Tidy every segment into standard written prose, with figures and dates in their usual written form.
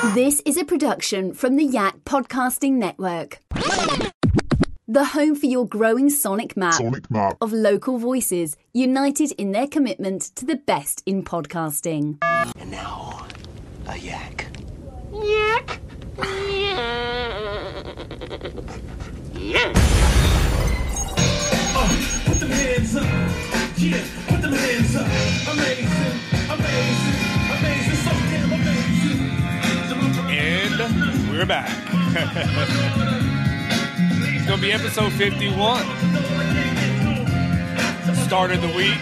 This is a production from the Yak Podcasting Network. The home for your growing sonic map of local voices united in their commitment to the best in podcasting. And now, a yak. Yak. Yak. Put them hands up. Yeah, put them hands up. Amazing, amazing, amazing, so damn amazing. And we're back. It's going to be episode 51. Start of the week.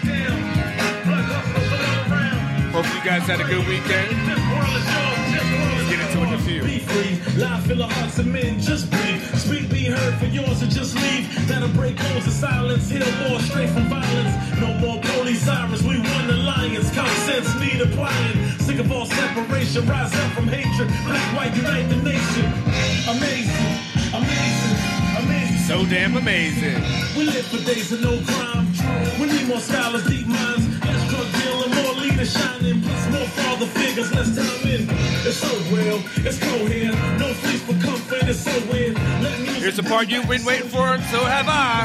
Hope you guys had a good weekend. Let's get into it in a few. Be free, live fill of hearts and men, just breathe. Speak, be heard for yours and just leave. That'll break codes of silence, heal more straight from violence. No more police sirens, we won the lions. Common sense need applying. Sick of all separation, rise up from hatred. Black, white, unite the nation. Amazing, amazing, amazing. So damn amazing. We live for days of no crime. We need more scholars, deep minds. Less drug dealing, more leaders shining. Plus more father figures, less time in. It's so real, it's coherent. No fleece for comfort, it's so weird. Here's the part you've been waiting for, and so have I.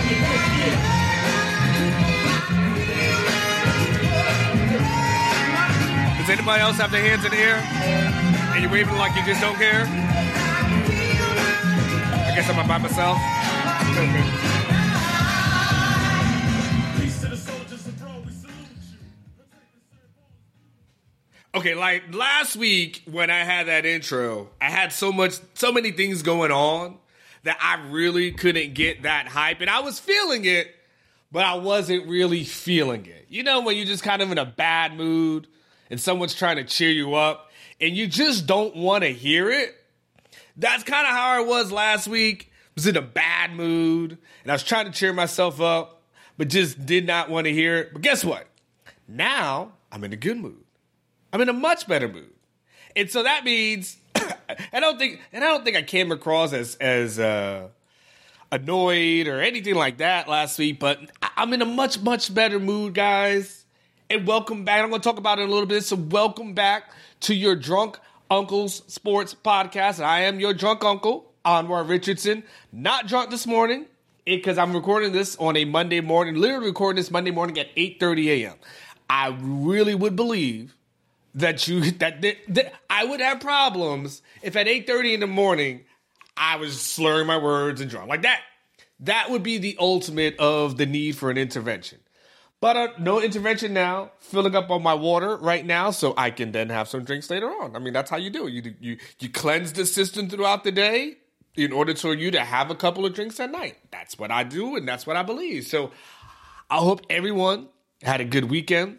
Does anybody else have their hands in the air? And you're waving like you just don't care? I guess I'm by myself. Okay, like last week when I had that intro, I had so many things going on that I really couldn't get that hype. And I was feeling it, but I wasn't really feeling it. You know, when you're just kind of in a bad mood and someone's trying to cheer you up and you just don't want to hear it. That's kind of how I was last week. I was in a bad mood and I was trying to cheer myself up, but just did not want to hear it. But guess what? Now I'm in a good mood. I'm in a much better mood. And so that means I don't think I came across as annoyed or anything like that last week, but I'm in a much, much better mood, guys. And welcome back. I'm going to talk about it in a little bit. So welcome back to your Drunk Uncle's Sports Podcast. I am your drunk uncle, Anwar Richardson. Not drunk this morning because I'm recording this on a Monday morning, literally recording this Monday morning at 8:30 a.m. I really would believe that I would have problems if at 8:30 in the morning I was slurring my words and drunk like that. That would be the ultimate of the need for an intervention. But no intervention now. Filling up on my water right now so I can then have some drinks later on. I mean, that's how you do it. You cleanse the system throughout the day in order for you to have a couple of drinks at night. That's what I do and that's what I believe. So I hope everyone had a good weekend.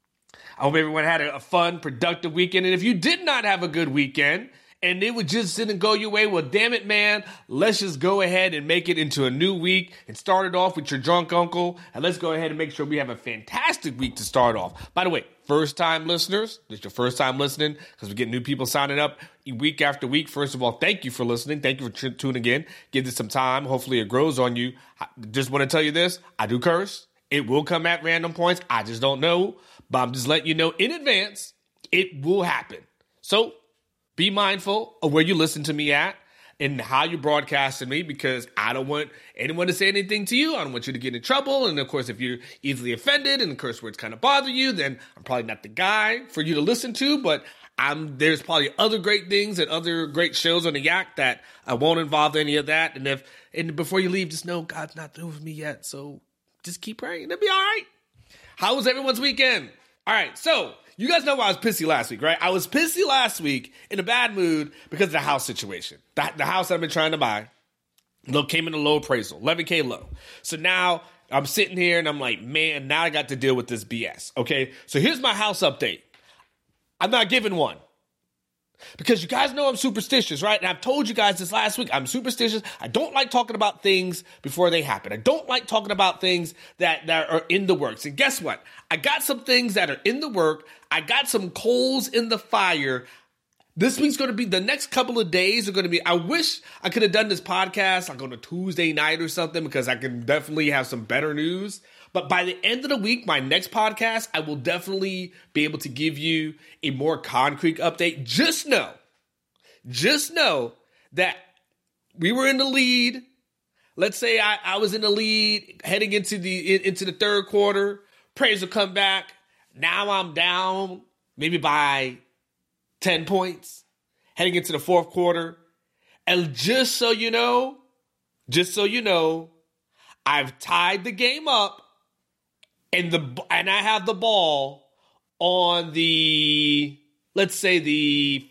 I hope everyone had a fun, productive weekend. And if you did not have a good weekend and it just didn't go your way, well, damn it, man. Let's just go ahead and make it into a new week and start it off with your drunk uncle. And let's go ahead and make sure we have a fantastic week to start off. By the way, first-time listeners, this is your first time listening because we get new people signing up week after week. First of all, thank you for listening. Thank you for tuning in. Give this some time. Hopefully it grows on you. I just want to tell you this. I do curse. It will come at random points. I just don't know. But I'm just letting you know in advance, it will happen. So be mindful of where you listen to me at and how you broadcast to me because I don't want anyone to say anything to you. I don't want you to get in trouble. And, of course, if you're easily offended and the curse words kind of bother you, then I'm probably not the guy for you to listen to. But there's probably other great things and other great shows on the Yak that I won't involve any of that. And before you leave, just know God's not through with me yet. So just keep praying. It'll be all right. How was everyone's weekend? All right, so you guys know why I was pissy last week, right? I was pissy last week in a bad mood because of the house situation. The house I've been trying to buy came in a low appraisal, $11K low. So now I'm sitting here and I'm like, man, now I got to deal with this BS, okay? So here's my house update. I'm not giving one. Because you guys know I'm superstitious, right? And I've told you guys this last week. I'm superstitious. I don't like talking about things before they happen. I don't like talking about things that are in the works. And guess what? I got some things that are in the work. I got some coals in the fire. This week's going to be, the next couple of days are going to be, I wish I could have done this podcast like on a Tuesday night or something because I can definitely have some better news. But by the end of the week, my next podcast, I will definitely be able to give you a more concrete update. Just know just know that we were in the lead. Let's say I was in the lead heading into the third quarter. Praise will come back. Now I'm down maybe by 10 points heading into the fourth quarter. And just so you know, I've tied the game up and I have the ball on the, let's say, the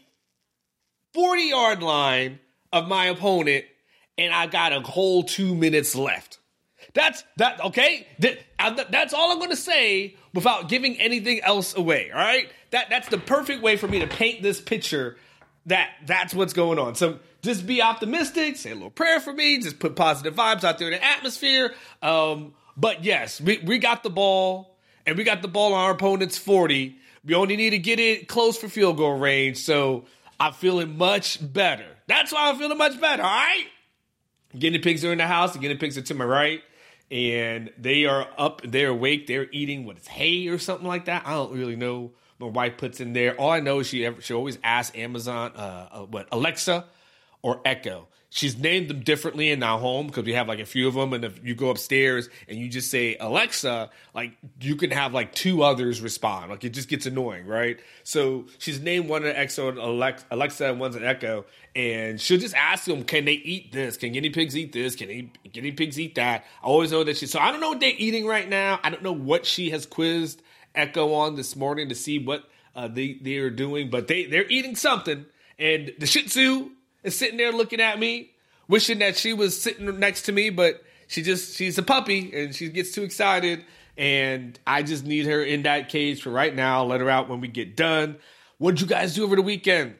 40-yard line of my opponent, and I got a whole 2 minutes left. That's okay? That's all I'm going to say without giving anything else away, all right? That's the perfect way for me to paint this picture that's what's going on. So just be optimistic, say a little prayer for me, just put positive vibes out there in the atmosphere. But yes, we got the ball, and we got the ball on our opponent's 40. We only need to get it close for field goal range, so I'm feeling much better. That's why I'm feeling much better, all right? Guinea pigs are in the house. The guinea pigs are to my right, and they are up, they're awake, they're eating, what is hay or something like that? I don't really know. My wife puts in there. All I know is she always asks Amazon, Alexa or Echo. She's named them differently in our home because we have like a few of them. And if you go upstairs and you just say Alexa, like you can have like two others respond. Like it just gets annoying, right? So she's named one an Alexa and one's an Echo. And she'll just ask them, can they eat this? Can guinea pigs eat this? Can guinea pigs eat that? I always know that so I don't know what they're eating right now. I don't know what she has quizzed Echo on this morning to see what they are doing, but they're eating something. And the Shih Tzu is sitting there looking at me, wishing that she was sitting next to me, but she's a puppy and she gets too excited. And I just need her in that cage for right now. Let her out when we get done. What did you guys do over the weekend?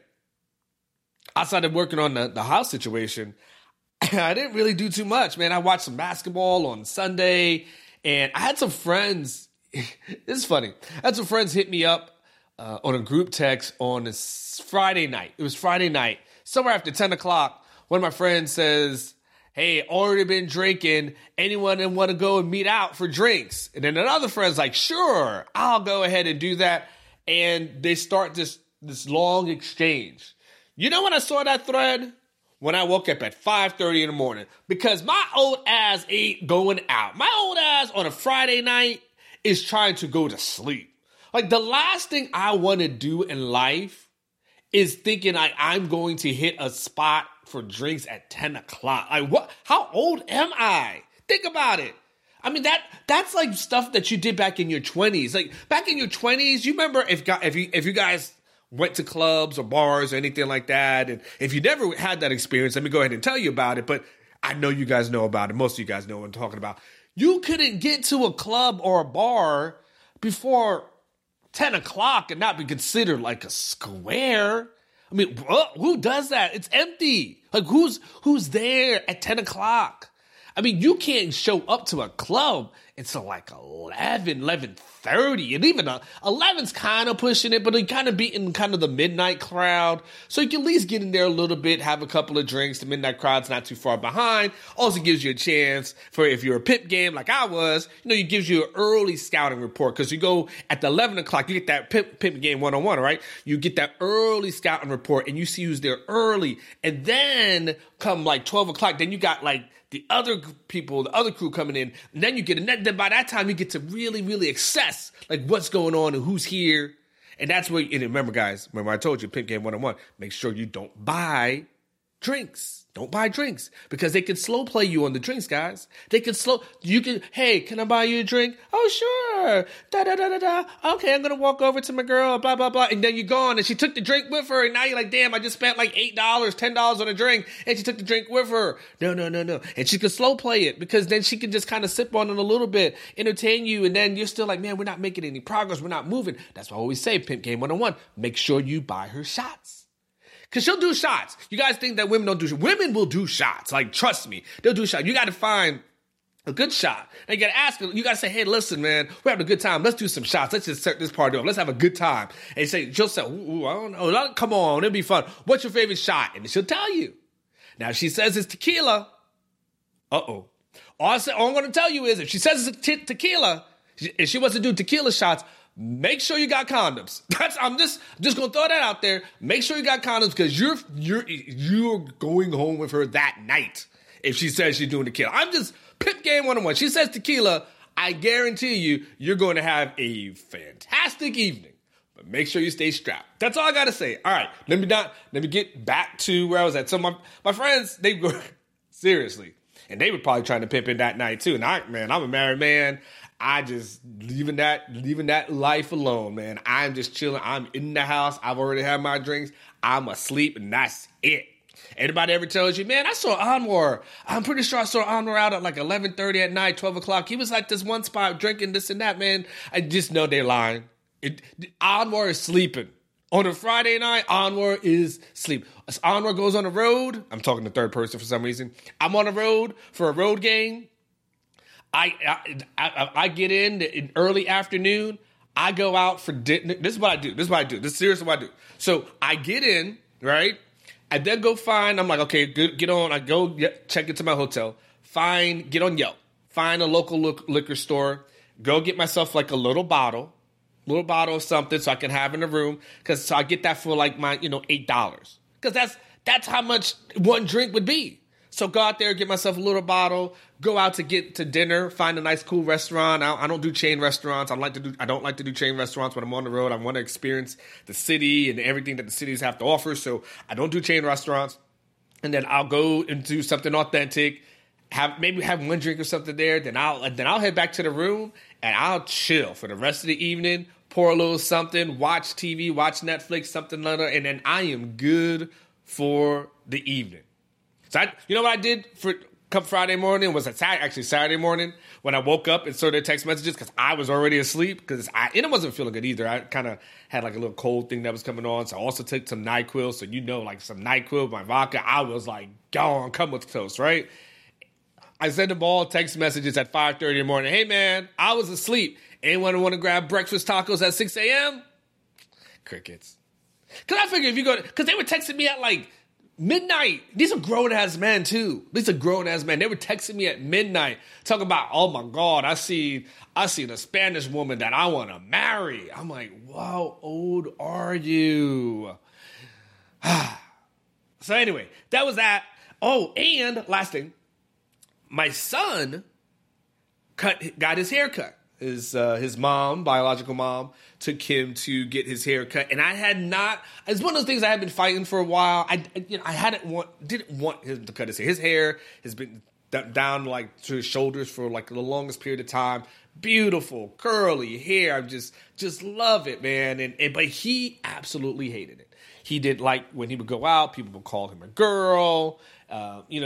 Outside of working on the house situation, I didn't really do too much, man. I watched some basketball on Sunday, and I had some friends. This is funny. I had some friends hit me up on a group text on this Friday night. It was Friday night. Somewhere after 10 o'clock, one of my friends says, hey, already been drinking. Anyone want to go and meet out for drinks? And then another friend's like, sure, I'll go ahead and do that. And they start this long exchange. You know when I saw that thread? When I woke up at 5:30 in the morning. Because my old ass ain't going out. My old ass on a Friday night is trying to go to sleep. Like the last thing I want to do in life is thinking I'm going to hit a spot for drinks at 10 o'clock. Like what? How old am I? Think about it. I mean, that's like stuff that you did back in your 20s. Like back in your 20s, you remember if you guys went to clubs or bars or anything like that, and if you never had that experience, let me go ahead and tell you about it. But I know you guys know about it. Most of you guys know what I'm talking about. You couldn't get to a club or a bar before 10 o'clock and not be considered like a square. I mean, who does that? It's empty. Like who's there at 10 o'clock? I mean, you can't show up to a club until like 11:30. And even 11's kind of pushing it, but it kind of beating kind of the midnight crowd. So you can at least get in there a little bit, have a couple of drinks. The midnight crowd's not too far behind. Also gives you a chance for if you're a pip game like I was, it gives you an early scouting report. Because you go at the 11 o'clock, you get that pip game 1-on-1, right? You get that early scouting report and you see who's there early. And then come like 12 o'clock, then you got like the other people, the other crew coming in, and then you get, and then by that time you get to really, really assess like what's going on and who's here. And that's where, and remember guys, remember I told you, Pimp Game 1-on-1, make sure you don't buy drinks. Don't buy drinks because they can slow play you on the drinks, guys. Hey, can I buy you a drink? Oh, sure. Da-da-da-da-da. Okay, I'm going to walk over to my girl, blah, blah, blah. And then you're gone and she took the drink with her. And now you're like, damn, I just spent like $8, $10 on a drink. And she took the drink with her. No. And she can slow play it because then she can just kind of sip on it a little bit, entertain you. And then you're still like, man, we're not making any progress. We're not moving. That's why I always say Pimp Game 1-on-1. Make sure you buy her shots. Because she'll do shots. You guys think that women don't do shots. Women will do shots. Like, trust me. They'll do shots. You got to find a good shot. And you got to ask her. You got to say, hey, listen, man, we're having a good time. Let's do some shots. Let's just set this party off. Let's have a good time. And she'll say, ooh, I don't know. Come on. It'll be fun. What's your favorite shot? And she'll tell you. Now, if she says it's tequila. Uh-oh. All I'm going to tell you is if she says it's tequila, if she wants to do tequila shots, make sure you got condoms. I'm just gonna throw that out there. Make sure you got condoms because you're going home with her that night if she says she's doing tequila. I'm just pip game 101. She says tequila, I guarantee you're going to have a fantastic evening. But make sure you stay strapped. That's all I gotta say. All right, let me get back to where I was at. So my friends, they go seriously, and they were probably trying to pimp in that night too. And I'm a married man. I just leaving that life alone, man. I'm just chilling. I'm in the house. I've already had my drinks. I'm asleep, and that's it. Anybody ever tells you, man, I saw Anwar. I'm pretty sure I saw Anwar out at like 11:30 at night, 12 o'clock. He was like this one spot drinking this and that, man. I just know they're lying. Anwar is sleeping. On a Friday night, Anwar is sleep. As Anwar goes on the road, I'm talking to third person for some reason. I'm on the road for a road game. I get in early afternoon. I go out for dinner. This is what I do. This is seriously what I do. So I get in, right? I then go find, I'm like, okay, good, get on. I go check into my hotel. Get on Yelp. Find a local liquor store. Go get myself like a little bottle of something so I can have in the room. So I get that for like my, $8. Because that's how much one drink would be. So go out there, get myself a little bottle, go out to get to dinner, find a nice, cool restaurant. I don't do chain restaurants. I don't like to do chain restaurants when I'm on the road. I want to experience the city and everything that the cities have to offer. So I don't do chain restaurants. And then I'll go and do something authentic, maybe have one drink or something there. Then I'll head back to the room and I'll chill for the rest of the evening, pour a little something, watch TV, watch Netflix, something like that, and then I am good for the evening. So you know what I did for come Friday morning was actually Saturday morning when I woke up and saw their text messages because I was already asleep and it wasn't feeling good either. I kind of had like a little cold thing that was coming on. So I also took some NyQuil. So like some NyQuil, my vodka, I was like, gone, come with toast, right? I sent them all text messages at 5:30 in the morning. Hey man, I was asleep. Anyone want to grab breakfast tacos at 6 a.m.? Crickets. Because I figured because they were texting me at like midnight. These are grown-ass men, too. They were texting me at midnight, talking about, oh, my God, I see the Spanish woman that I want to marry. I'm like, how old are you? So anyway, that was that. Oh, and last thing, my son got his hair cut. His mom, biological mom, took him to get his hair cut, and it's one of those things I had been fighting for a while. I didn't want him to cut his hair. His hair has been down like to his shoulders for like the longest period of time. Beautiful, curly hair. I just love it, man. But he absolutely hated it. He didn't like when he would go out, people would call him a girl. He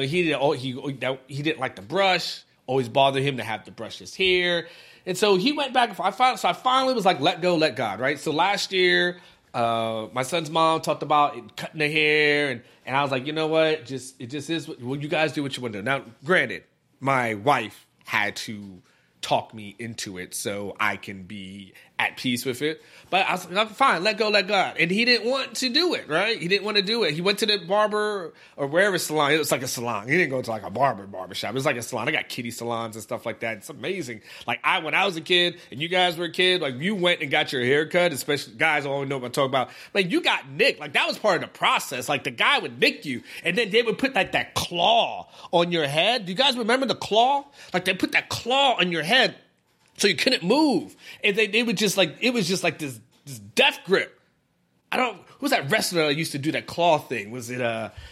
didn't like the brush. Always bothered him to have to brush his hair. And so he went back. I finally was like, let go, let God, right? So last year, my son's mom talked about cutting the hair. And I was like, you know what? It just is. Well, you guys do what you want to do. Now, granted, my wife had to talk me into it so I can be at peace with it. But I was like, fine, let go, let God. And he didn't want to do it, right? He didn't want to do it. He went to the barber or wherever salon. It was like a salon. He didn't go to like a barbershop. It was like a salon. I got kiddie salons and stuff like that. It's amazing. Like when I was a kid and you guys were a kid, like you went and got your hair cut, especially guys always know what I'm talking about. Like you got nicked. Like that was part of the process. Like the guy would nick you and then they would put like that claw on your head. Do you guys remember the claw? Like they put that claw on your head so you couldn't move. And they would just like, it was just like this death grip. Who's that wrestler that used to do that claw thing? Was it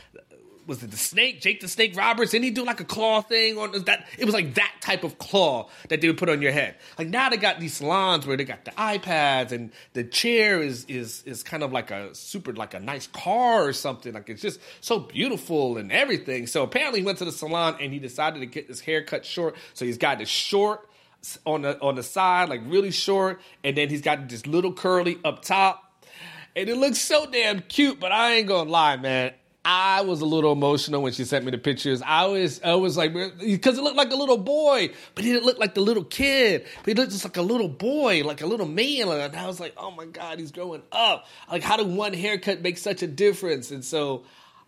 the Snake, Jake the Snake Roberts? Didn't he do like a claw thing on that? It was like that type of claw that they would put on your head. Like now they got these salons where they got the iPads and the chair is kind of like a nice car or something. Like it's just so beautiful and everything. So apparently he went to the salon and he decided to get his hair cut short. So he's got this short on the side, like really short, and then he's got this little curly up top. And it looks so damn cute, but I ain't gonna lie, man. I was a little emotional when she sent me the pictures. I was like, because it looked like a little boy, but he didn't look like the little kid. But he looked just like a little boy, like a little man. And I was like, oh my God, he's growing up. Like, how did one haircut make such a difference? And so,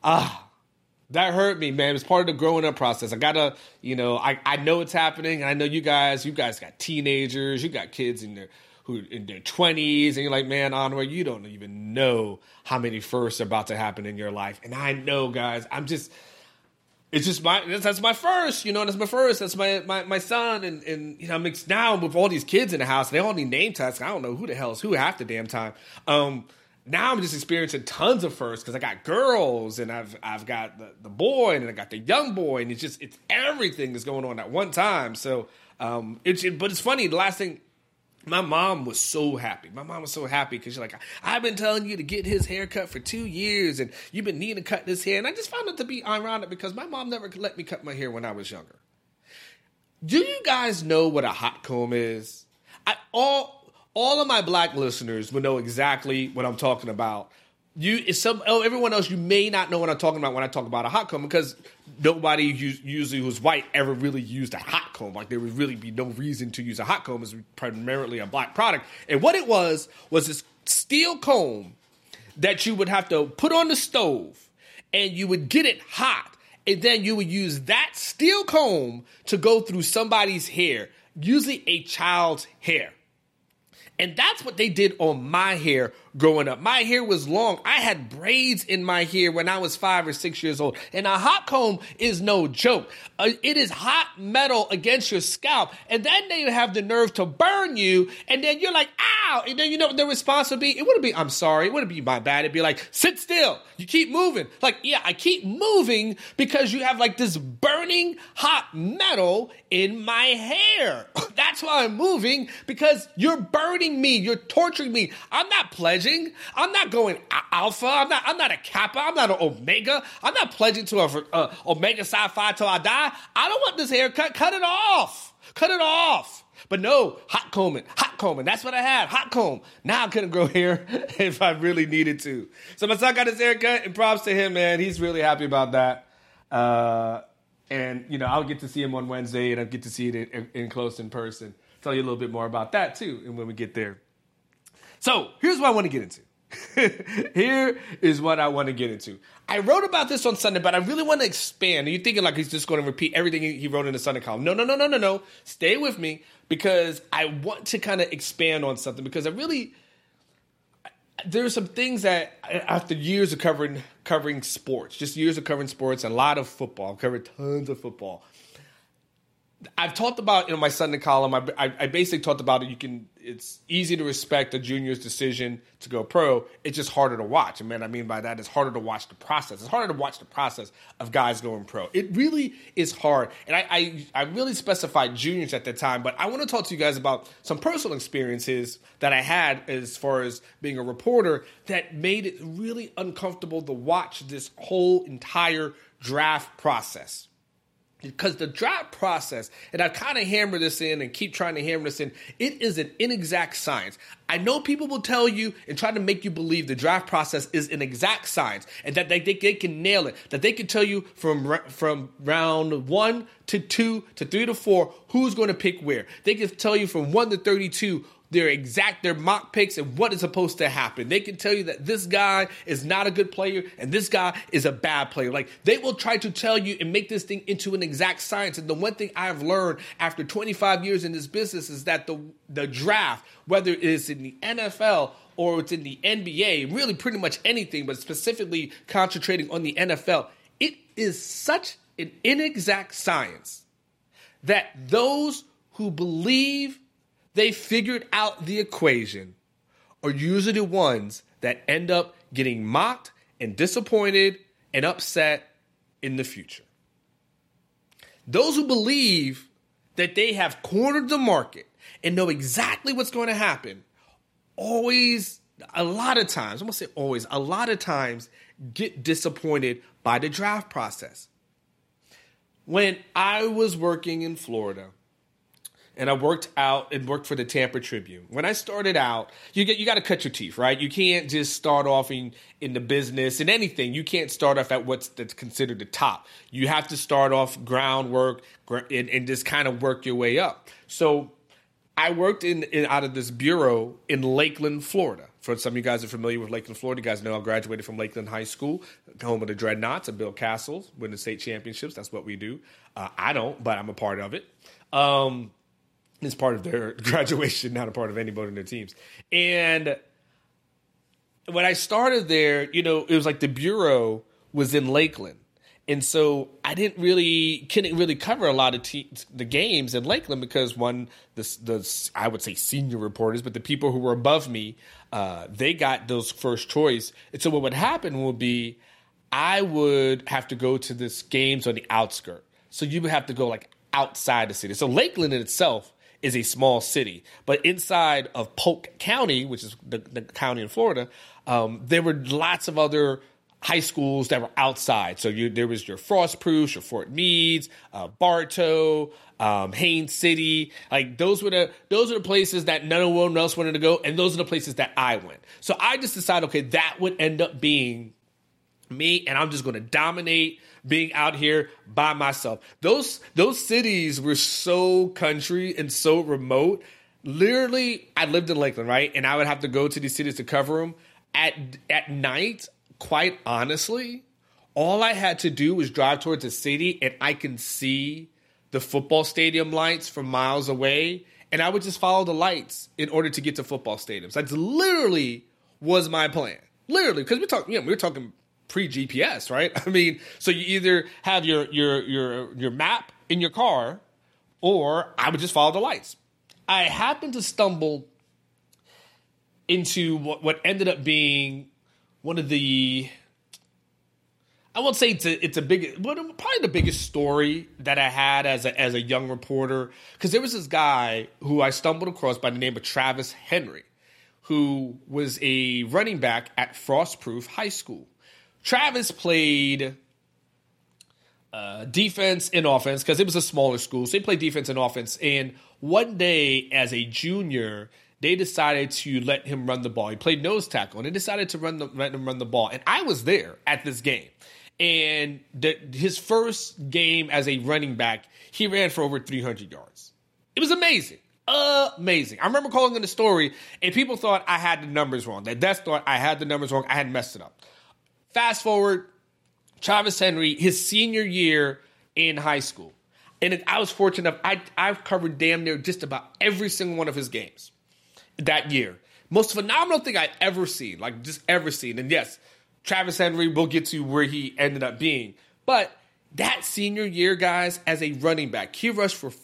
that hurt me, man. It's part of the growing up process. I gotta, I know it's happening. And I know you guys got teenagers, you got kids in there who in their 20s, and you're like, man, Anwar, you don't even know how many firsts are about to happen in your life. And I know, guys, that's my first, that's my first. That's my son. And I'm mixed now with all these kids in the house. They all need name tags. I don't know who the hell is who half the damn time. Now I'm just experiencing tons of firsts because I got girls and I've got the boy and I got the young boy, and it's everything is going on at one time. So, but it's funny. The last thing, my mom was so happy. My mom was so happy because she's like, I've been telling you to get his hair cut for 2 years and you've been needing to cut this hair. And I just found it to be ironic because my mom never let me cut my hair when I was younger. Do you guys know what a hot comb is? All of my black listeners will know exactly what I'm talking about. Everyone else, you may not know what I'm talking about when I talk about a hot comb because nobody usually who's white ever really used a hot comb. Like there would really be no reason to use a hot comb. It's primarily a black product. And what it was this steel comb that you would have to put on the stove and you would get it hot. And then you would use that steel comb to go through somebody's hair, usually a child's hair. And that's what they did on my hair growing up. My hair was long. I had braids in my hair when I was 5 or 6 years old. And a hot comb is no joke. It is hot metal against your scalp. And then they have the nerve to burn you. And then you're like, ow. And then you know what the response would be? It wouldn't be, I'm sorry. It wouldn't be my bad. It'd be like, sit still. You keep moving. Like, yeah, I keep moving because you have like this burning hot metal in my hair. That's why I'm moving, because you're burning me. You're torturing me. I'm not pledging. I'm not going alpha. I'm not a kappa. I'm not an omega. I'm not pledging to a omega psi phi till I die. I don't want this haircut. Cut it off. Cut it off. But no, hot combing. That's what I had. Hot comb. Now I couldn't grow hair if I really needed to. So my son got his haircut, and props to him, man. He's really happy about that. And I'll get to see him on Wednesday, and I'll get to see it in close in person. Tell you a little bit more about that too, and when we get there. So here's what I want to get into. Here is what I want to get into. I wrote about this on Sunday, but I really want to expand. You're thinking like he's just going to repeat everything he wrote in the Sunday column. No. Stay with me, because I want to kind of expand on something, because there are some things that after years of covering sports, just years of covering sports and a lot of football, I've covered tons of football. I've talked about in my Sunday column. I basically talked about it. It's easy to respect a junior's decision to go pro. It's just harder to watch. And what I mean by that is harder to watch the process. It's harder to watch the process of guys going pro. It really is hard. And I really specified juniors at the time, but I want to talk to you guys about some personal experiences that I had as far as being a reporter that made it really uncomfortable to watch this whole entire draft process. Because the draft process, and I kind of hammer this in and keep trying to hammer this in, it is an inexact science. I know people will tell you and try to make you believe the draft process is an exact science and that they can nail it, that they can tell you from round 1 to 2 to 3 to 4 who's going to pick where. They can tell you from 1 to 32 their mock picks and what is supposed to happen. They can tell you that this guy is not a good player and this guy is a bad player. Like, they will try to tell you and make this thing into an exact science. And the one thing I've learned after 25 years in this business is that the draft, whether it is in the NFL or it's in the NBA, really pretty much anything, but specifically concentrating on the NFL, it is such an inexact science that those who believe they figured out the equation are usually the ones that end up getting mocked and disappointed and upset in the future. Those who believe that they have cornered the market and know exactly what's going to happen a lot of times get disappointed by the draft process. When I was working in Florida, and I worked for the Tampa Tribune. When I started out, you got to cut your teeth, right? You can't just start off in the business and anything. You can't start off at that's considered the top. You have to start off groundwork and just kind of work your way up. So I worked out of this bureau in Lakeland, Florida. For some of you guys are familiar with Lakeland, Florida, you guys know I graduated from Lakeland High School, home of the Dreadnoughts and Bill Castles, winning state championships. That's what we do. I don't, but I'm a part of it. It's part of their graduation, not a part of anybody in their teams. And when I started there, it was like the bureau was in Lakeland. And so I couldn't really cover a lot of the games in Lakeland because I would say senior reporters, but the people who were above me, they got those first choice. And so what would happen would be I would have to go to this games on the outskirts. So you would have to go like outside the city. So Lakeland in itself is a small city, but inside of Polk County, which is the county in Florida, there were lots of other high schools that were outside. So there was your Frostproof, your Fort Meads, Bartow, Haines City. Like those are the places that no one else wanted to go, and those are the places that I went. So I just decided, okay, that would end up being me, and I'm just going to dominate being out here by myself. Those cities were so country and so remote. Literally, I lived in Lakeland, right? And I would have to go to these cities to cover them. At night, quite honestly, all I had to do was drive towards the city, and I can see the football stadium lights from miles away, and I would just follow the lights in order to get to football stadiums. That's literally was my plan. Literally, because we're talking pre-GPS, right? I mean, so you either have your map in your car, or I would just follow the lights. I happened to stumble into what ended up being one of the, I won't say it's a big, but probably the biggest story that I had as a young reporter, because there was this guy who I stumbled across by the name of Travis Henry, who was a running back at Frostproof High School. Travis played defense and offense because it was a smaller school. So he played defense and offense. And one day as a junior, they decided to let him run the ball. He played nose tackle, and they decided to let him run the ball. And I was there at this game. And his first game as a running back, he ran for over 300 yards. It was amazing. Amazing. I remember calling in the story, and people thought I had the numbers wrong. The desk thought I had the numbers wrong. I had messed it up. Fast forward, Travis Henry, his senior year in high school. And I was fortunate enough, I've covered damn near just about every single one of his games that year. Most phenomenal thing I've ever seen, like just ever seen. And yes, Travis Henry, we'll get to where he ended up being. But that senior year, guys, as a running back, he rushed for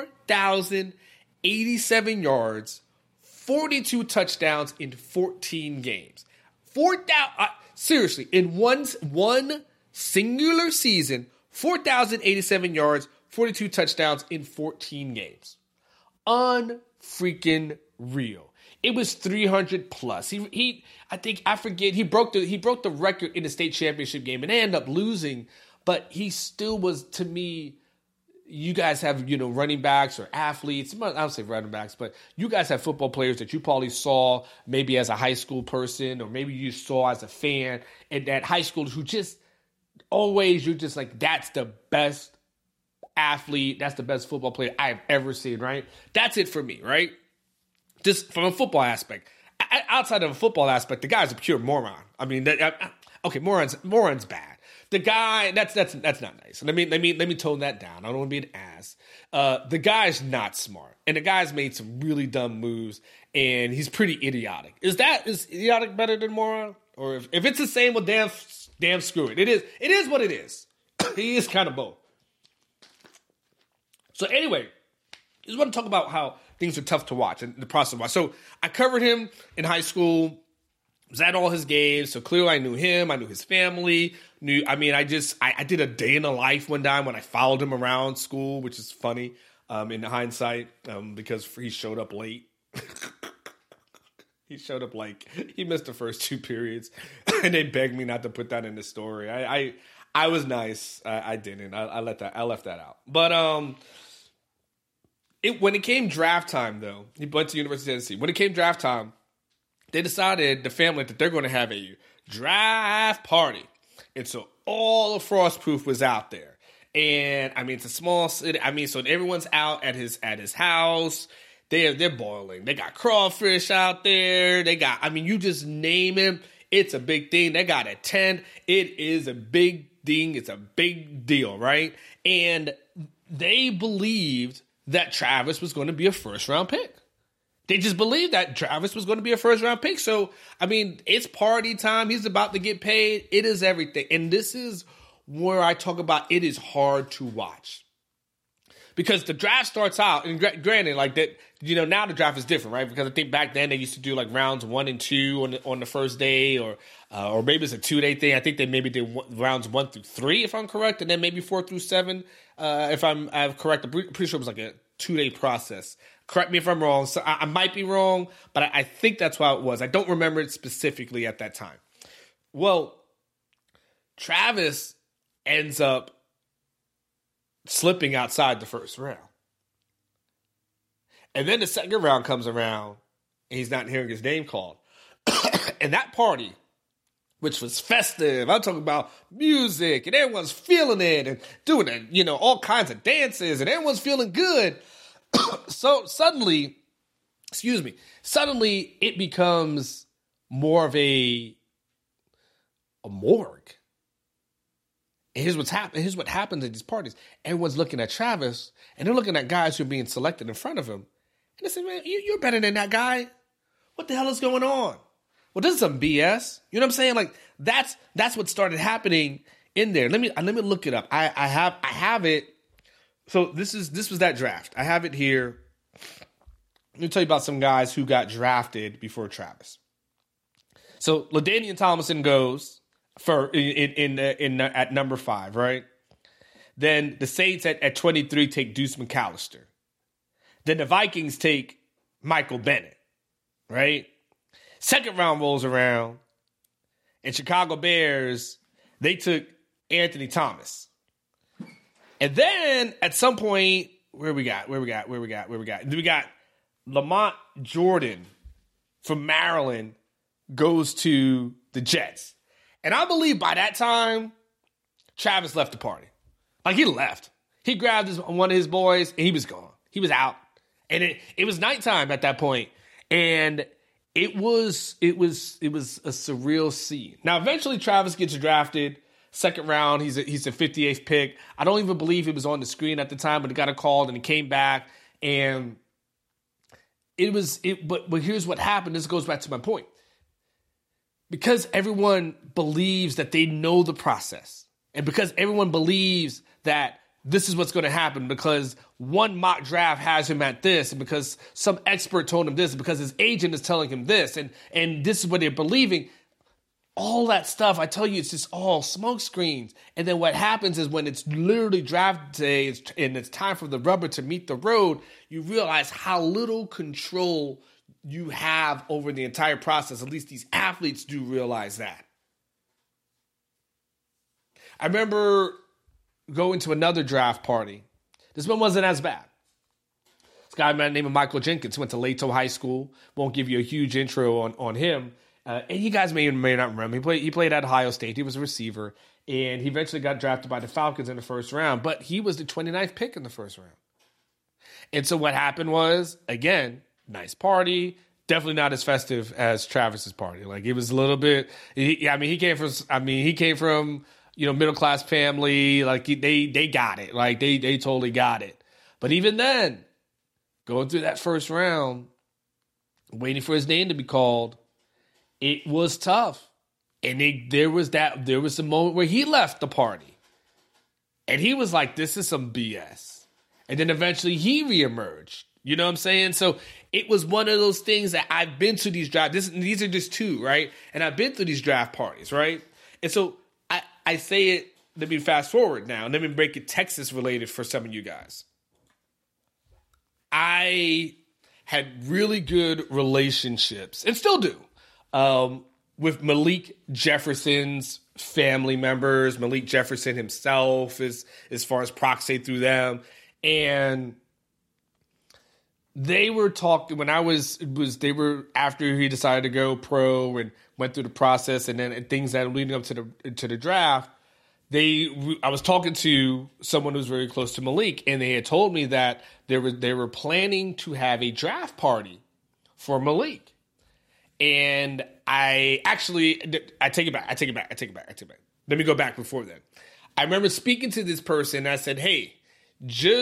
4,087 yards, 42 touchdowns in 14 games. 4,000... Seriously, in one singular season, 4,087 yards, 42 touchdowns in 14 games. Unfreaking real. It was 300 plus. He broke the record in the state championship game, and they ended up losing, but he still was, to me. You guys have, running backs or athletes. I don't say running backs, but you guys have football players that you probably saw maybe as a high school person, or maybe you saw as a fan at high school who just always, you're just like, that's the best athlete. That's the best football player I've ever seen, right? That's it for me, right? Just from a football aspect. Outside of a football aspect, the guy's a pure moron. I mean, okay, moron's bad. The guy, that's not nice. Let me tone that down. I don't want to be an ass. The guy's not smart, and the guy's made some really dumb moves, and he's pretty idiotic. Is idiotic better than moron? Or if it's the same, well, damn, screw it. It is what it is. He is kind of both. So anyway, I just want to talk about how things are tough to watch and the process of watch. So I covered him in high school. Was at all his games, so clearly I knew him. I knew his family. I did a day in the life one time when I followed him around school, which is funny in hindsight because he showed up late. He showed up he missed the first 2 periods, and they begged me not to put that in the story. I was nice. I didn't. I left that out. But when it came draft time, though, he went to University of Tennessee. When it came draft time, they decided, the family, that they're going to have a draft party. And so all of Frostproof was out there. And, it's a small city. So everyone's out at his house. They're boiling. They got crawfish out there. They got, you just name it. It's a big thing. They got a tent. It is a big thing. It's a big deal, right? And they believed that Travis was going to be a first-round pick. They just believed that Travis was going to be a first-round pick. So, I mean, it's party time. He's about to get paid. It is everything. And this is where I talk about it is hard to watch. Because the draft starts out, and granted, like that, now the draft is different, right? Because I think back then they used to do like rounds 1 and 2 on the first day, or maybe it's a 2-day thing. I think they maybe did rounds 1 through 3, if I'm correct, and then maybe 4 through 7, if I'm correct. I'm pretty sure it was like a 2-day process. Correct me if I'm wrong. So I might be wrong, but I think that's how it was. I don't remember it specifically at that time. Well, Travis ends up slipping outside the first round. And then the second round comes around, and he's not hearing his name called. And that party, which was festive, I'm talking about music, and everyone's feeling it, and doing it, all kinds of dances, and everyone's feeling good. So suddenly it becomes more of a morgue. And here's what happens at these parties. Everyone's looking at Travis, and they're looking at guys who are being selected in front of him. And they say, man, you're better than that guy. What the hell is going on? Well, this is some BS. You know what I'm saying? Like, that's what started happening in there. Let me look it up. I have it. So this was that draft. I have it here. Let me tell you about some guys who got drafted before Travis. So LaDainian Tomlinson goes at number 5, right? Then the Saints at 23 take Deuce McAllister. Then the Vikings take Michael Bennett, right? Second round rolls around, and Chicago Bears, they took Anthony Thomas. And then at some point, where we got? We got Lamont Jordan from Maryland goes to the Jets. And I believe by that time, Travis left the party. Like, he left. He grabbed one of his boys, and he was gone. He was out. And it was nighttime at that point. And it was a surreal scene. Now, eventually, Travis gets drafted. Second round, he's a 58th pick. I don't even believe it was on the screen at the time, but he got a call, and he came back. And but here's what happened. This goes back to my point. Because everyone believes that they know the process, and because everyone believes that this is what's going to happen, because one mock draft has him at this, and because some expert told him this, and because his agent is telling him this, and this is what they're believing, all that stuff, I tell you, it's just all smoke screens. And then what happens is when it's literally draft day and it's time for the rubber to meet the road, you realize how little control you have over the entire process. At least these athletes do realize that. I remember going to another draft party. This one wasn't as bad. This guy by the name of Michael Jenkins went to Lato High School. Won't give you a huge intro on him. And you guys may or may not remember. He played at Ohio State. He was a receiver. And he eventually got drafted by the Falcons in the first round. But he was the 29th pick in the first round. And so what happened was, again, nice party. Definitely not as festive as Travis's party. Like, it was a little bit. He came from middle class family. Like, they got it. Like, they totally got it. But even then, going through that first round, waiting for his name to be called, it was tough. And there was a moment where he left the party, and he was like, "This is some BS." And then eventually he reemerged. You know what I'm saying? So it was one of those things that I've been to these drafts. These are just two, right? And I've been to these draft parties, right? And so I say it, let me fast forward now, and let me break it Texas related for some of you guys. I had really good relationships, and still do, with Malik Jefferson's family members. Malik Jefferson himself, as far as proxy through them. And they were talking when they were after he decided to go pro and went through the process, and then things that were leading up to the draft. I was talking to someone who's very close to Malik, and they had told me that they were planning to have a draft party for Malik. And I take it back. Let me go back before then. I remember speaking to this person, and I said, "Hey, just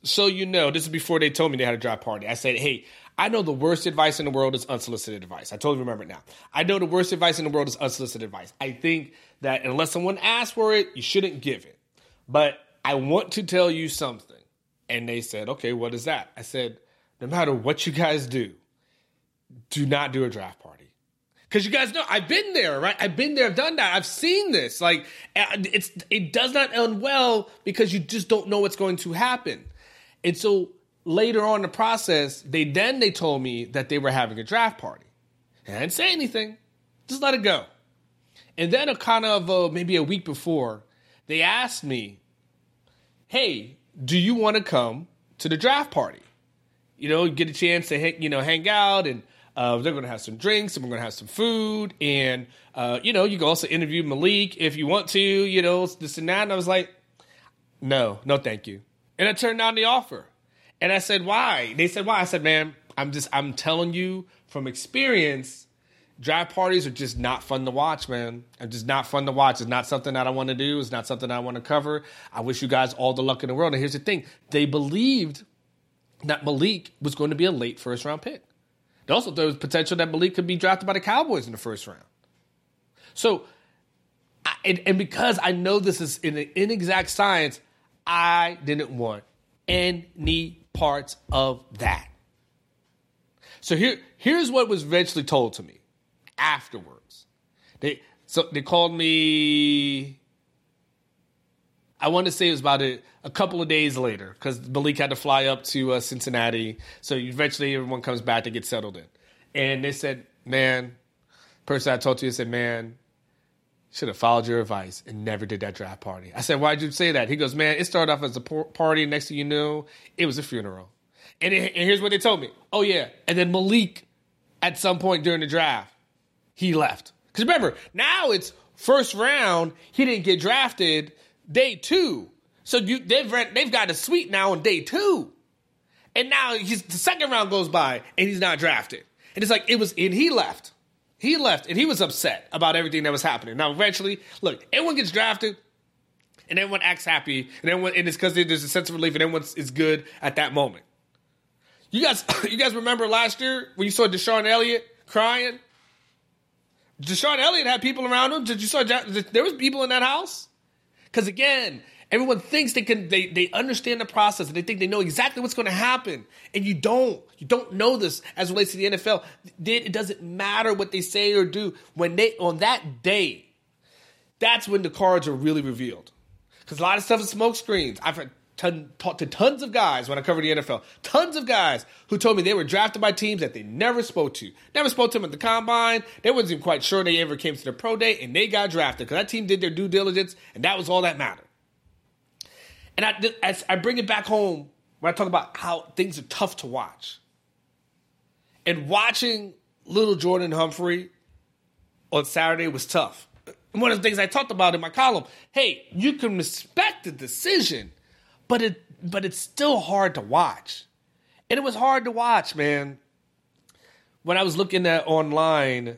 so you know, this is before they told me they had a draft party. I said, hey, I know the worst advice in the world is unsolicited advice. I totally remember it now. I know the worst advice in the world is unsolicited advice. I think that unless someone asks for it, you shouldn't give it. But I want to tell you something. And they said, okay, what is that? I said, no matter what you guys do not do a draft party. Because you guys know, I've been there, right? I've been there, I've done that. I've seen this. Like, it does not end well because you just don't know what's going to happen. And so later on in the process, they told me that they were having a draft party. And I didn't say anything. Just let it go. And then maybe a week before, they asked me, hey, do you want to come to the draft party? You know, get a chance to hang out, and they're going to have some drinks, and we're going to have some food, and you can also interview Malik if you want to, this and that. And I was like, no, thank you. And I turned down the offer. And I said, why? They said, why? I said, man, I'm telling you from experience, draft parties are just not fun to watch, man. It's just not fun to watch. It's not something that I want to do. It's not something I want to cover. I wish you guys all the luck in the world. And here's the thing. They believed that Malik was going to be a late first-round pick. They also thought there was potential that Malik could be drafted by the Cowboys in the first round. So, and because I know this is an inexact science, I didn't want any parts of that. So here's what was eventually told to me afterwards. They called me, I want to say it was about a couple of days later, because Malik had to fly up to Cincinnati. So eventually everyone comes back to get settled in. And they said, man, person I talked to said, man, should have followed your advice and never did that draft party. I said, why'd you say that? He goes, man, it started off as a party. Next thing you knew, it was a funeral. And here's what they told me. Oh, yeah. And then Malik, at some point during the draft, he left. Because remember, now it's first round. He didn't get drafted day 2. So they've got a suite now on day 2. And now the second round goes by and he's not drafted. And it's like, and he left. He left, and he was upset about everything that was happening. Now, eventually, look, everyone gets drafted, and everyone acts happy, and it's because there's a sense of relief, and everyone is good at that moment. You guys remember last year when you saw Deshaun Elliott crying? Deshaun Elliott had people around him. There was people in that house? Because again, everyone thinks they understand the process, and they think they know exactly what's going to happen. And you don't. You don't know this as it relates to the NFL. It doesn't matter what they say or do. On that day, that's when the cards are really revealed. Because a lot of stuff is smoke screens. I've talked to tons of guys when I covered the NFL. Tons of guys who told me they were drafted by teams that they never spoke to. Never spoke to them at the combine. They wasn't even quite sure they ever came to the pro day, and they got drafted because that team did their due diligence, and that was all that mattered. And I bring it back home when I talk about how things are tough to watch. And watching little Jordan Humphrey on Saturday was tough. And one of the things I talked about in my column, hey, you can respect the decision, but it's still hard to watch. And it was hard to watch, man. When I was looking at online,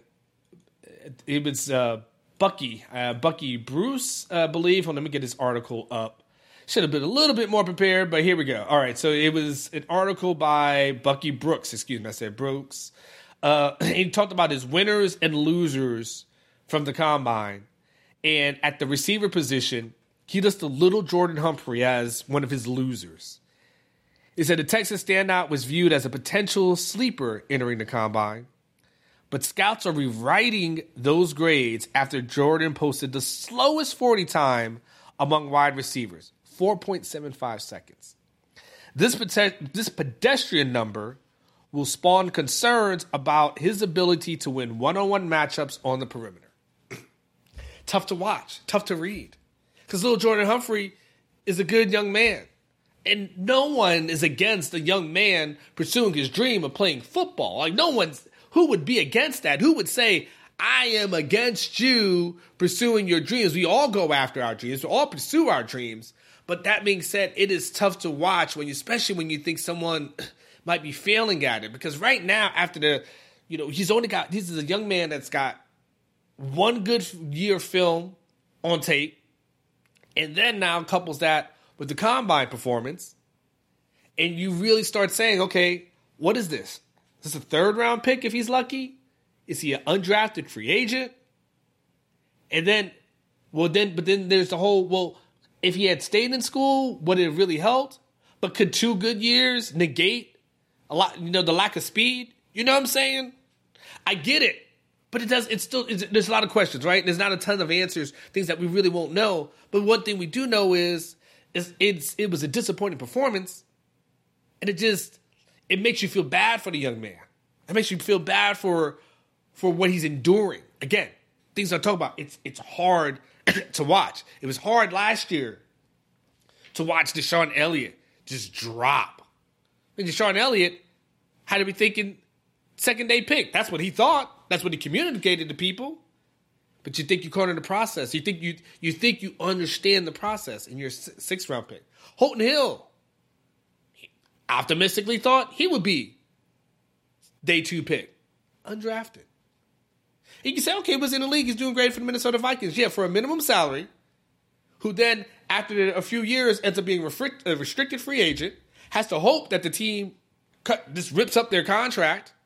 it was Bucky Bruce, I believe. Let me get this article up. Should have been a little bit more prepared, but here we go. All right, so it was an article by Bucky Brooks. Excuse me, I said Brooks. He talked about his winners and losers from the combine. And at the receiver position, he listed little Jordan Humphrey as one of his losers. He said the Texas standout was viewed as a potential sleeper entering the combine. But scouts are rewriting those grades after Jordan posted the slowest 40 time among wide receivers. 4.75 seconds. This pedestrian number will spawn concerns about his ability to win one-on-one matchups on the perimeter. Tough to watch, tough to read. Because little Jordan Humphrey is a good young man. And no one is against a young man pursuing his dream of playing football. Like who would be against that? Who would say, I am against you pursuing your dreams? We all go after our dreams. We all pursue our dreams. But that being said, it is tough to watch especially when you think someone might be failing at it. Because right now, after this is a young man that's got one good year film on tape. And then now couples that with the combine performance. And you really start saying, okay, what is this? Is this a third-round pick if he's lucky? Is he an undrafted free agent? And then, but then there's the whole, if he had stayed in school, would it have really helped? But could 2 good years negate a lot, the lack of speed? You know what I'm saying? I get it. But there's a lot of questions, right? There's not a ton of answers, things that we really won't know. But one thing we do know is it was a disappointing performance. And it makes you feel bad for the young man. It makes you feel bad for what he's enduring. Again, things I talk about, it's hard to watch. It was hard last year to watch Deshaun Elliott just drop. And Deshaun Elliott had to be thinking second-day pick. That's what he thought. That's what he communicated to people. But you think you're caught in the process. You think you understand the process in your 6th-round pick. Holton Hill optimistically thought he would be day 2 pick. Undrafted. You can say, okay, he was in the league. He's doing great for the Minnesota Vikings. Yeah, for a minimum salary, who then, after a few years, ends up being a restricted free agent, has to hope that the team just rips up their contract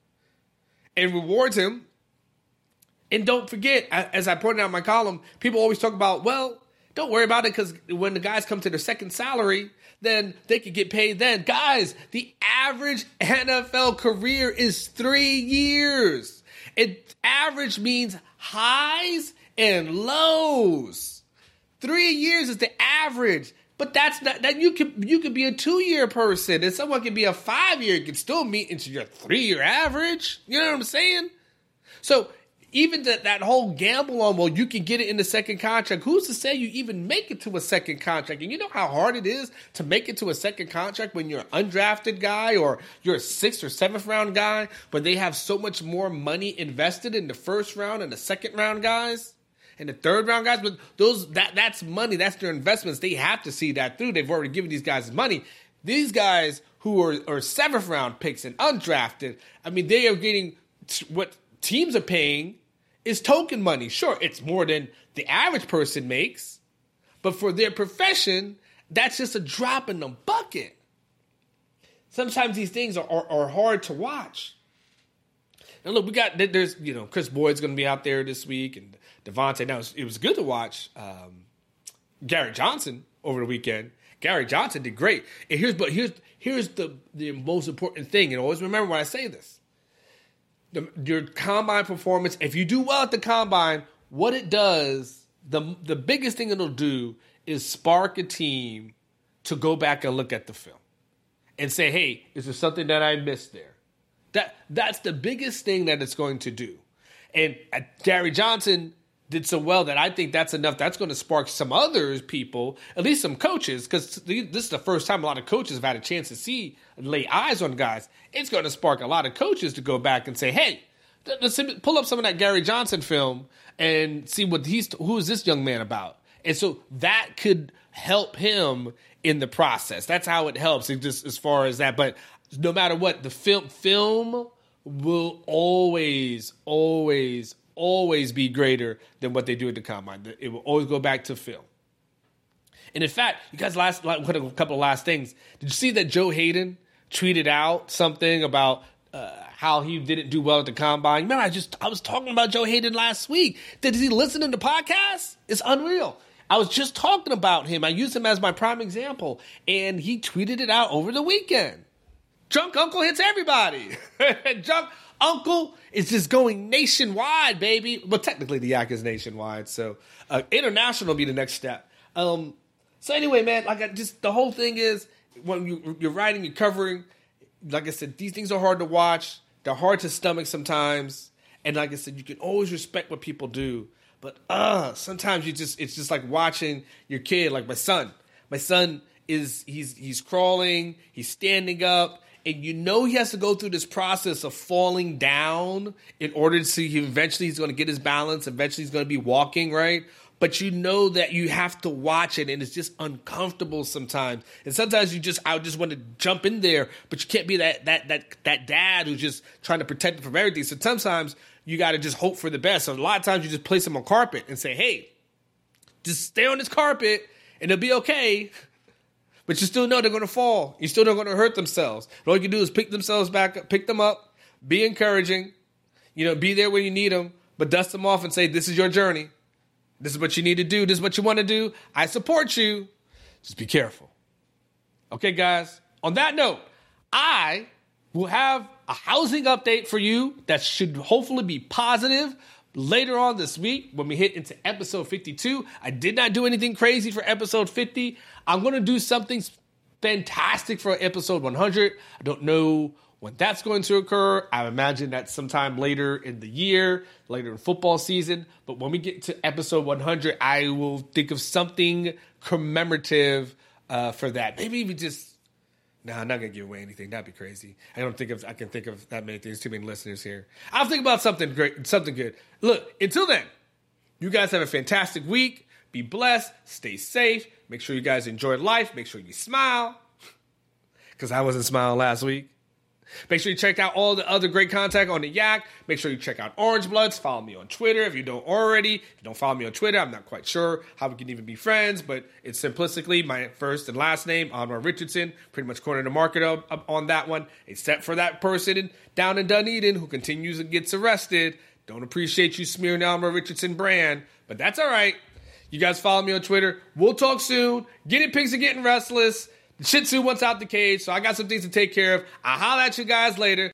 and rewards him. And don't forget, as I pointed out in my column, people always talk about, well, don't worry about it because when the guys come to their second salary, then they could get paid then. Guys, the average NFL career is 3 years. Average means highs and lows. 3 years is the average. But that's not that you could be a 2-year person and someone could be a 5-year. You can still meet into your 3-year average. You know what I'm saying? So even that whole gamble on, well, you can get it in the second contract. Who's to say you even make it to a second contract? And you know how hard it is to make it to a second contract when you're an undrafted guy or you're a 6th or 7th round guy, but they have so much more money invested in the 1st round and the 2nd round guys and the 3rd round guys. But that's money. That's their investments. They have to see that through. They've already given these guys money. These guys who are 7th round picks and undrafted, I mean, they are getting what teams are paying is token money. Sure, it's more than the average person makes, but for their profession, that's just a drop in the bucket. Sometimes these things are hard to watch. And look, there's Chris Boyd's going to be out there this week, and Devontae. Now it was good to watch Gary Johnson over the weekend. Gary Johnson did great. And here's the most important thing, and always remember when I say this. Your combine performance, if you do well at the combine, what it does, the biggest thing it'll do is spark a team to go back and look at the film and say, hey, is there something that I missed there? That's the biggest thing that it's going to do. And Gary Johnson did so well that I think that's enough. That's going to spark some other people, at least some coaches, because this is the first time a lot of coaches have had a chance to lay eyes on guys. It's going to spark a lot of coaches to go back and say, hey, let's pull up some of that Gary Johnson film and see who is this young man about. And so that could help him in the process. That's how it helps, just as far as that. But no matter what, the film will always be greater than what they do at the combine. It will always go back to film. And in fact, you guys, a couple of last things. Did you see that Joe Hayden tweeted out something about how he didn't do well at the combine? Remember, I was talking about Joe Hayden last week. Did he listen to the podcast? It's unreal. I was just talking about him. I used him as my prime example, and he tweeted it out over the weekend. Drunk Uncle hits everybody. Drunk Uncle is just going nationwide, baby. Well, technically the Yak is nationwide, so international will be the next step. So anyway, man, the whole thing is when you're writing, you're covering. Like I said, these things are hard to watch. They're hard to stomach sometimes, and like I said, you can always respect what people do. But sometimes it's just like watching your kid, like my son. My son he's crawling, he's standing up. And he has to go through this process of falling down in order to see eventually he's going to get his balance. Eventually he's going to be walking, right? But you know that you have to watch it, and it's just uncomfortable sometimes. And sometimes I just want to jump in there, but you can't be that dad who's just trying to protect him from everything. So sometimes you got to just hope for the best. So a lot of times you just place him on carpet and say, hey, just stay on this carpet and it'll be okay. But you still know they're going to fall. You still know they're going to hurt themselves. All you can do is pick themselves back up, pick them up, be encouraging, be there when you need them, but dust them off and say, this is your journey. This is what you need to do. This is what you want to do. I support you. Just be careful. Okay, guys. On that note, I will have a housing update for you that should hopefully be positive later on this week when we hit into episode 52. I did not do anything crazy for episode 50. I'm going to do something fantastic for episode 100. I don't know when that's going to occur. I imagine that's sometime later in the year, later in football season. But when we get to episode 100, I will think of something commemorative for that. Maybe even just... No, I'm not going to give away anything. That'd be crazy. I can think of that many things. Too many listeners here. I'll think about something great, something good. Look, until then, you guys have a fantastic week. Be blessed. Stay safe. Make sure you guys enjoy life. Make sure you smile. Because I wasn't smiling last week. Make sure you check out all the other great content on the Yak. Make sure you check out Orange Bloods. Follow me on Twitter if you don't already. If you don't follow me on Twitter, I'm not quite sure how we can even be friends, but it's simplistically my first and last name, Anwar Richardson. Pretty much cornered the market up on that one, except for that person down in Dunedin who continues and gets arrested. Don't appreciate you smearing the Anwar Richardson brand, but that's all right. You guys follow me on Twitter. We'll talk soon. Guinea pigs are getting restless. The Shih Tzu wants out the cage, so I got some things to take care of. I'll holler at you guys later.